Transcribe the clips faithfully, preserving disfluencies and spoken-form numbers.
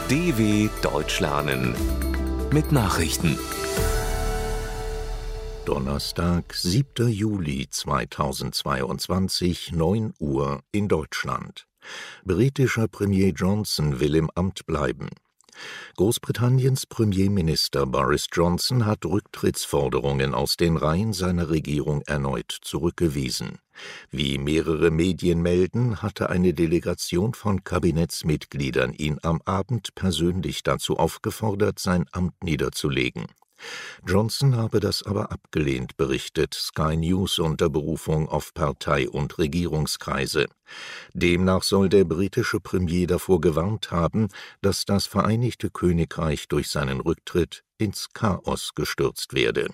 D W Deutsch lernen mit Nachrichten. Donnerstag, siebter Juli zweitausendzweiundzwanzig, neun Uhr in Deutschland. Britischer Premier Johnson will im Amt bleiben. Großbritanniens Premierminister Boris Johnson hat Rücktrittsforderungen aus den Reihen seiner Regierung erneut zurückgewiesen. Wie mehrere Medien melden, hatte eine Delegation von Kabinettsmitgliedern ihn am Abend persönlich dazu aufgefordert, sein Amt niederzulegen. Johnson habe das aber abgelehnt, berichtet Sky News unter Berufung auf Partei- und Regierungskreise. Demnach soll der britische Premier davor gewarnt haben, dass das Vereinigte Königreich durch seinen Rücktritt ins Chaos gestürzt werde.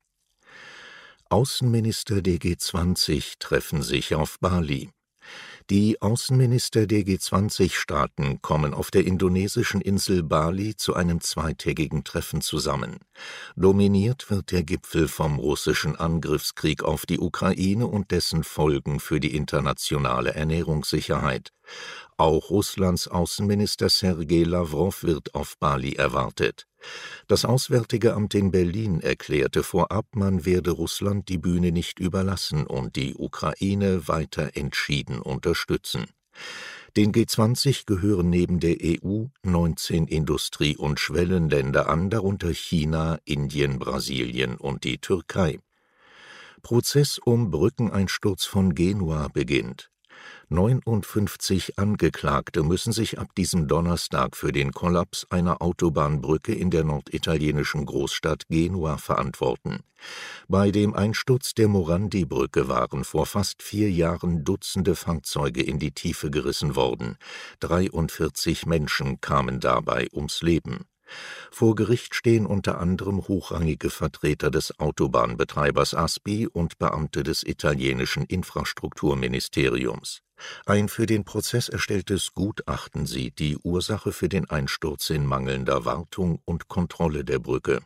Außenminister der G zwanzig treffen sich auf Bali. Die Außenminister der G zwanzig-Staaten kommen auf der indonesischen Insel Bali zu einem zweitägigen Treffen zusammen. Dominiert wird der Gipfel vom russischen Angriffskrieg auf die Ukraine und dessen Folgen für die internationale Ernährungssicherheit. Auch Russlands Außenminister Sergei Lawrow wird auf Bali erwartet. Das Auswärtige Amt in Berlin erklärte vorab, man werde Russland die Bühne nicht überlassen und die Ukraine weiter entschieden unterstützen. Den G zwanzig gehören neben der E U neunzehn Industrie- und Schwellenländer an, darunter China, Indien, Brasilien und die Türkei. Prozess um Brückeneinsturz von Genua beginnt. neunundfünfzig Angeklagte müssen sich ab diesem Donnerstag für den Kollaps einer Autobahnbrücke in der norditalienischen Großstadt Genua verantworten. Bei dem Einsturz der Morandi-Brücke waren vor fast vier Jahren Dutzende Fahrzeuge in die Tiefe gerissen worden. dreiundvierzig Menschen kamen dabei ums Leben. Vor Gericht stehen unter anderem hochrangige Vertreter des Autobahnbetreibers Aspi und Beamte des italienischen Infrastrukturministeriums. Ein für den Prozess erstelltes Gutachten sieht die Ursache für den Einsturz in mangelnder Wartung und Kontrolle der Brücke.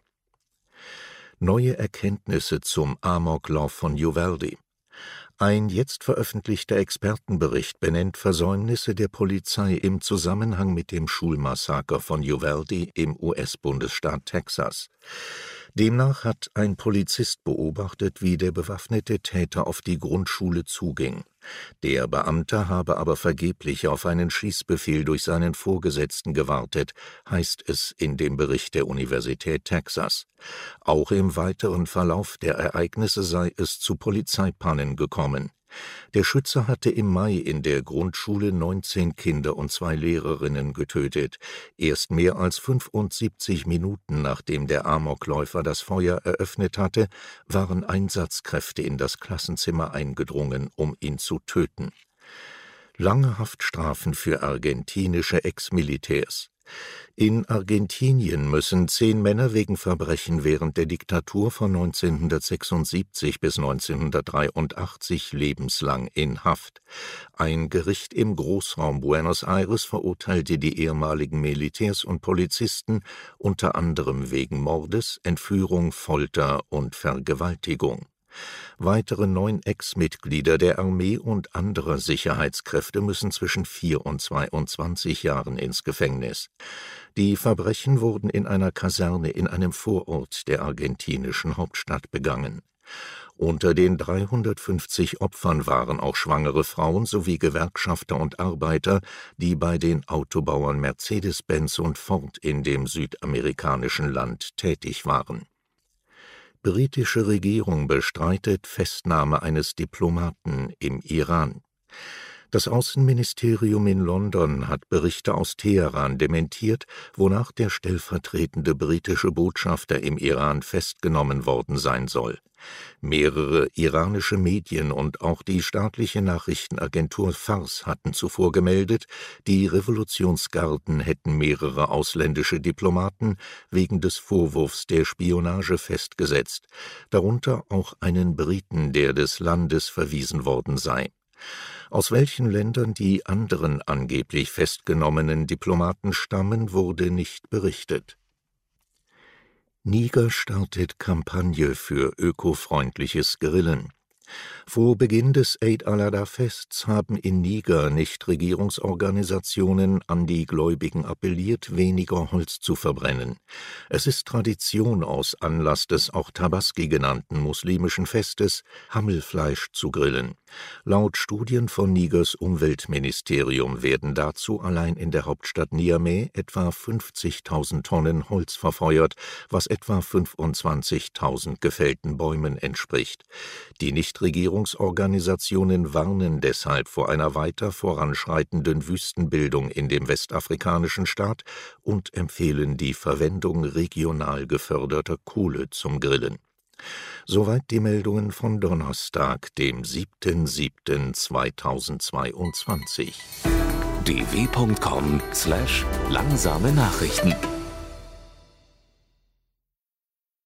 Neue Erkenntnisse zum Amoklauf von Uvalde. Ein jetzt veröffentlichter Expertenbericht benennt Versäumnisse der Polizei im Zusammenhang mit dem Schulmassaker von Uvalde im U S-Bundesstaat Texas. Demnach hat ein Polizist beobachtet, wie der bewaffnete Täter auf die Grundschule zuging. Der Beamte habe aber vergeblich auf einen Schießbefehl durch seinen Vorgesetzten gewartet, heißt es in dem Bericht der Universität Texas. Auch im weiteren Verlauf der Ereignisse sei es zu Polizeipannen gekommen. Der Schütze hatte im Mai in der Grundschule neunzehn Kinder und zwei Lehrerinnen getötet. Erst mehr als fünfundsiebzig Minuten nachdem der Amokläufer das Feuer eröffnet hatte, waren Einsatzkräfte in das Klassenzimmer eingedrungen, um ihn zu töten. Lange Haftstrafen für argentinische Ex-Militärs. In Argentinien müssen zehn Männer wegen Verbrechen während der Diktatur von neunzehnhundertsechsundsiebzig bis neunzehnhundertdreiundachtzig lebenslang in Haft. Ein Gericht im Großraum Buenos Aires verurteilte die ehemaligen Militärs und Polizisten unter anderem wegen Mordes, Entführung, Folter und Vergewaltigung. Weitere neun Ex-Mitglieder der Armee und anderer Sicherheitskräfte müssen zwischen vier und zweiundzwanzig Jahren ins Gefängnis. Die Verbrechen wurden in einer Kaserne in einem Vorort der argentinischen Hauptstadt begangen. Unter den dreihundertfünfzig Opfern waren auch schwangere Frauen sowie Gewerkschafter und Arbeiter, die bei den Autobauern Mercedes-Benz und Ford in dem südamerikanischen Land tätig waren. Britische Regierung bestreitet Festnahme eines Diplomaten im Iran. Das Außenministerium in London hat Berichte aus Teheran dementiert, wonach der stellvertretende britische Botschafter im Iran festgenommen worden sein soll. Mehrere iranische Medien und auch die staatliche Nachrichtenagentur Fars hatten zuvor gemeldet, die Revolutionsgarden hätten mehrere ausländische Diplomaten wegen des Vorwurfs der Spionage festgesetzt, darunter auch einen Briten, der des Landes verwiesen worden sei. Aus welchen Ländern die anderen angeblich festgenommenen Diplomaten stammen, wurde nicht berichtet. Niger startet Kampagne für ökofreundliches Grillen. Vor Beginn des Eid al-Adha-Fests haben in Niger Nichtregierungsorganisationen an die Gläubigen appelliert, weniger Holz zu verbrennen. Es ist Tradition, aus Anlass des auch Tabaski genannten muslimischen Festes Hammelfleisch zu grillen. Laut Studien von Nigers Umweltministerium werden dazu allein in der Hauptstadt Niamey etwa fünfzigtausend Tonnen Holz verfeuert, was etwa fünfundzwanzigtausend gefällten Bäumen entspricht. Die Nichtregierungsorganisationen warnen deshalb vor einer weiter voranschreitenden Wüstenbildung in dem westafrikanischen Staat und empfehlen die Verwendung regional geförderter Kohle zum Grillen. Soweit die Meldungen von Donnerstag, dem siebten siebten zweitausendzweiundzwanzig. d w punkt com slash langsame Nachrichten